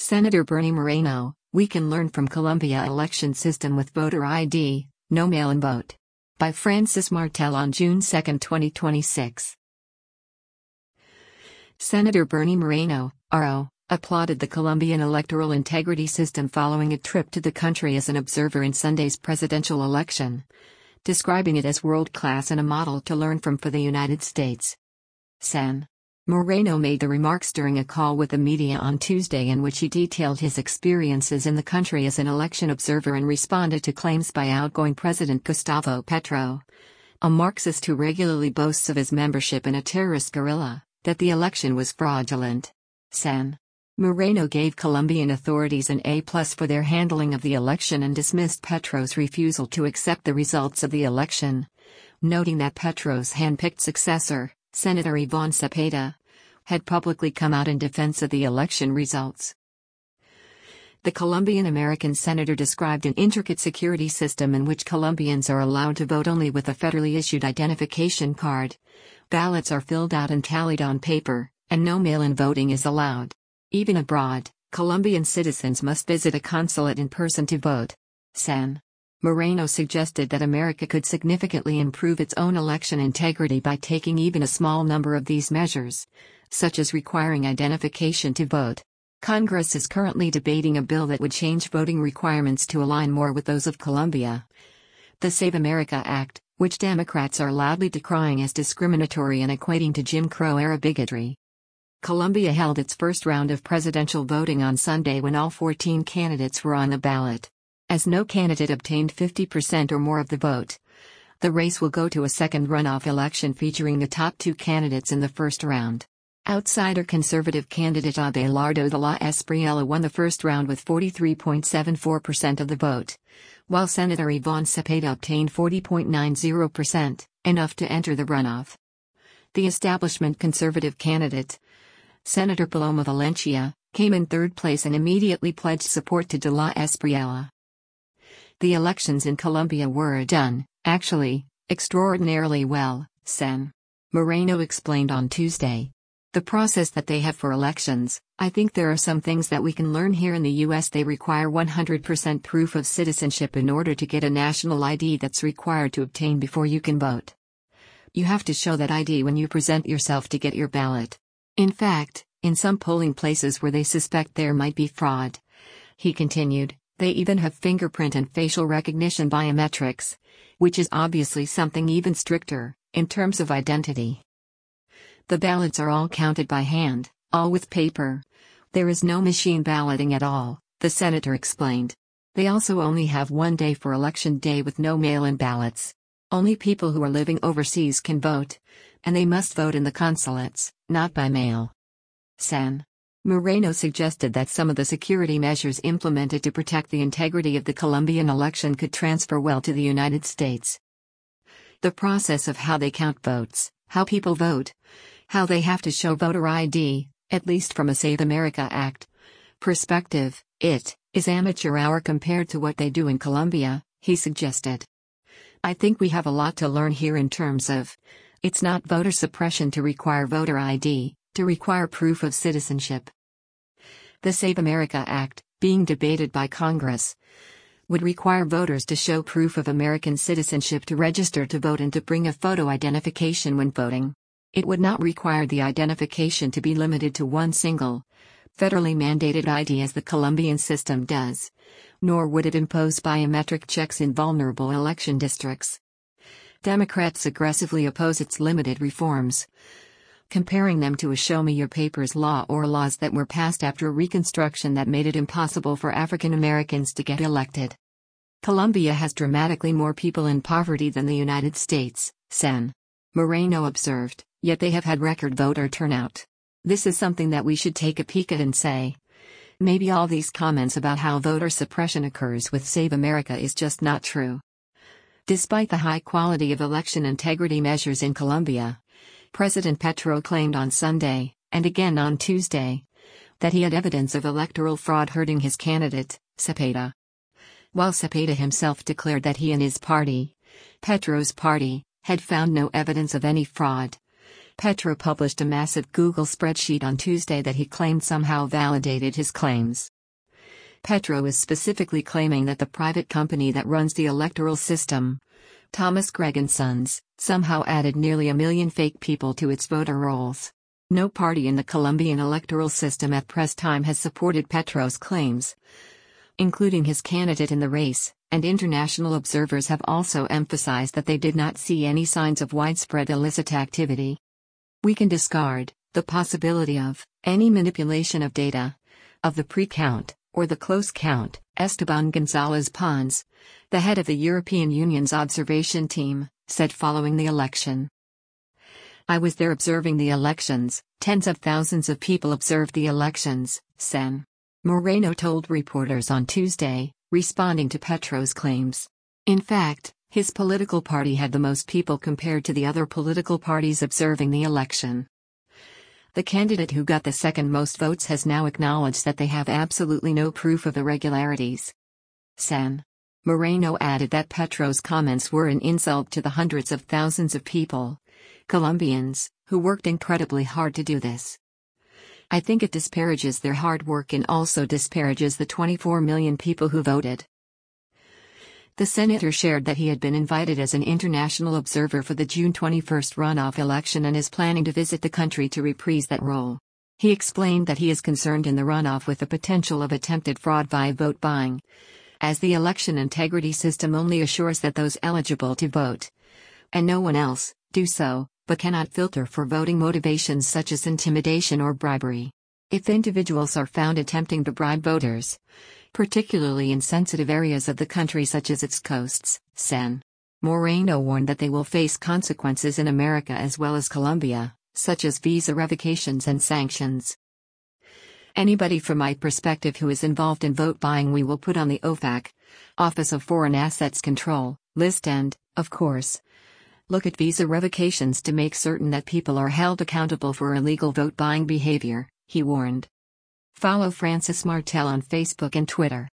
Senator Bernie Moreno, we can learn from Colombia election system with voter ID, no mail-in vote. By Francis Martel on June 2, 2026. Senator Bernie Moreno, RO, applauded the Colombian electoral integrity system following a trip to the country as an observer in Sunday's presidential election, describing it as world-class and a model to learn from for the United States. Sen. Moreno made the remarks during a call with the media on Tuesday in which he detailed his experiences in the country as an election observer and responded to claims by outgoing President Gustavo Petro, a Marxist who regularly boasts of his membership in a terrorist guerrilla, that the election was fraudulent. Sen. Moreno gave Colombian authorities an A+ for their handling of the election and dismissed Petro's refusal to accept the results of the election, noting that Petro's hand-picked successor, Senator Iván Cepeda, had publicly come out in defense of the election results. The Colombian-American senator described an intricate security system in which Colombians are allowed to vote only with a federally issued identification card. Ballots are filled out and tallied on paper, and no mail-in voting is allowed. Even abroad, Colombian citizens must visit a consulate in person to vote. Sen. Moreno suggested that America could significantly improve its own election integrity by taking even a small number of these measures, such as requiring identification to vote. Congress is currently debating a bill that would change voting requirements to align more with those of Colombia. The Save America Act, which Democrats are loudly decrying as discriminatory and equating to Jim Crow-era bigotry. Colombia held its first round of presidential voting on Sunday when all 14 candidates were on the ballot. As no candidate obtained 50% or more of the vote, the race will go to a second runoff election featuring the top two candidates in the first round. Outsider conservative candidate Abelardo de la Espriella won the first round with 43.74% of the vote, while Senator Iván Cepeda obtained 40.90%, enough to enter the runoff. The establishment conservative candidate, Senator Paloma Valencia, came in third place and immediately pledged support to de la Espriella. The elections in Colombia were done, actually, extraordinarily well, Sen. Moreno explained on Tuesday. The process that they have for elections, I think there are some things that we can learn here in the US. They require 100% proof of citizenship in order to get a national ID that's required to obtain before you can vote. You have to show that ID when you present yourself to get your ballot. In fact, in some polling places where they suspect there might be fraud, he continued, they even have fingerprint and facial recognition biometrics, which is obviously something even stricter, in terms of identity. The ballots are all counted by hand, all with paper. There is no machine balloting at all, the senator explained. They also only have one day for election day with no mail-in ballots. Only people who are living overseas can vote, and they must vote in the consulates, not by mail. Sen. Moreno suggested that some of the security measures implemented to protect the integrity of the Colombian election could transfer well to the United States. The process of how they count votes, how people vote, how they have to show voter ID, at least from a Save America Act perspective, it is amateur hour compared to what they do in Colombia, he suggested. I think we have a lot to learn here in terms of, it's not voter suppression to require voter ID, to require proof of citizenship. The Save America Act, being debated by Congress, would require voters to show proof of American citizenship to register to vote and to bring a photo identification when voting. It would not require the identification to be limited to one single, federally mandated ID as the Colombian system does, nor would it impose biometric checks in vulnerable election districts. Democrats aggressively oppose its limited reforms, comparing them to a show-me-your-papers law or laws that were passed after Reconstruction that made it impossible for African Americans to get elected. Colombia has dramatically more people in poverty than the United States, Sen. Moreno observed, yet they have had record voter turnout. This is something that we should take a peek at and say, maybe all these comments about how voter suppression occurs with Save America is just not true. Despite the high quality of election integrity measures in Colombia, President Petro claimed on Sunday, and again on Tuesday, that he had evidence of electoral fraud hurting his candidate, Cepeda. While Cepeda himself declared that he and his party, Petro's party, had found no evidence of any fraud, Petro published a massive Google spreadsheet on Tuesday that he claimed somehow validated his claims. Petro is specifically claiming that the private company that runs the electoral system, Thomas Gregg & Sons, somehow added nearly 1 million fake people to its voter rolls. No party in the Colombian electoral system at press time has supported Petro's claims, including his candidate in the race, and international observers have also emphasized that they did not see any signs of widespread illicit activity. We can discard the possibility of any manipulation of data, of the pre-count, or the close count, Esteban González Pons, the head of the European Union's observation team, said following the election. I was there observing the elections. Tens of thousands of people observed the elections, Sen. Moreno told reporters on Tuesday, responding to Petro's claims. In fact, his political party had the most people compared to the other political parties observing the election. The candidate who got the second most votes has now acknowledged that they have absolutely no proof of irregularities. Sen. Moreno added that Petro's comments were an insult to the hundreds of thousands of people, Colombians, who worked incredibly hard to do this. I think it disparages their hard work and also disparages the 24 million people who voted. The senator shared that he had been invited as an international observer for the June 21 runoff election and is planning to visit the country to reprise that role. He explained that he is concerned in the runoff with the potential of attempted fraud via vote buying, as the election integrity system only assures that those eligible to vote, and no one else, do so, but cannot filter for voting motivations such as intimidation or bribery. If individuals are found attempting to bribe voters, particularly in sensitive areas of the country such as its coasts, Sen. Moreno warned that they will face consequences in America as well as Colombia, such as visa revocations and sanctions. Anybody from my perspective who is involved in vote buying we will put on the OFAC, Office of Foreign Assets Control, list and, of course, look at visa revocations to make certain that people are held accountable for illegal vote buying behavior, he warned. Follow Francis Martel on Facebook and Twitter.